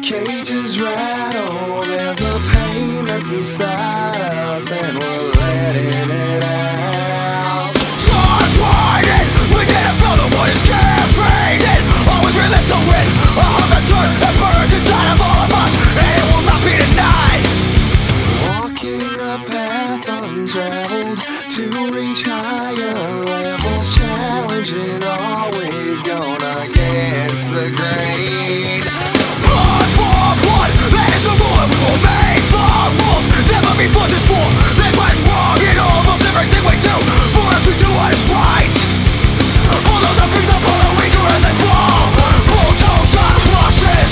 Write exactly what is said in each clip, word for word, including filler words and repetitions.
cages rattle. There's a pain that's inside us, and we're letting it out. Stars widen, we didn't feel the wood is caffeinated. Always relive to win, a hunger dirt that burns inside of all of us, and it will not be denied. Walking a path untraveled to reach higher levels, challenging, always going against the grain. Blood for blood, that is the rule, and we will make the rules. Never be budgets for, they went wrong in almost everything we do. For us we do what is right. All those are free, the pull the weaker as they fall. Bulldozer crushes.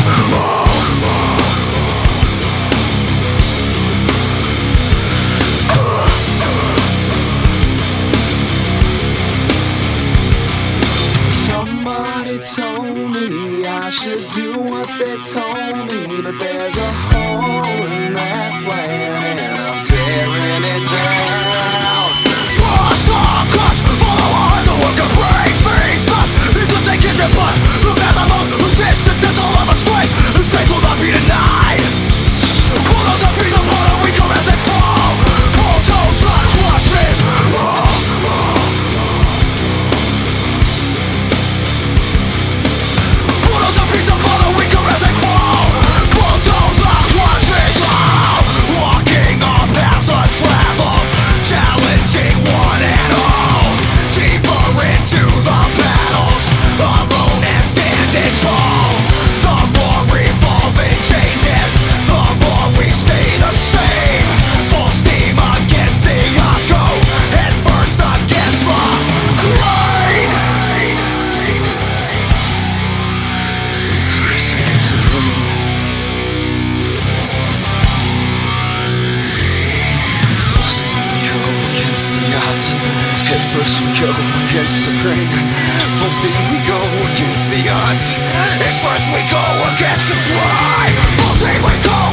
Somebody told me I should do what they told me, but there's a hole in that plan, and I'm tearing it down. Trust the cuts, follow hard, the work of break things nuts. It's what they kiss and blood. Look at the most resistance, it's all of our strength. This faith will not be denied. Pull those are free, the blood and we come as they fall. Bulldozer crushes. Pull those are free, the blood and we come as they fall. Bulldozer crushes. Walking on paths untraveled, challenging one and all. Deeper into the battles, alone and standing tall. The more revolving changes, the more we stay the same. Full steam against the odds, go head first against the grain. Against the odds, head first we go against the grain. Full steam we go against the odds. At first we go against the drive. Full steam we go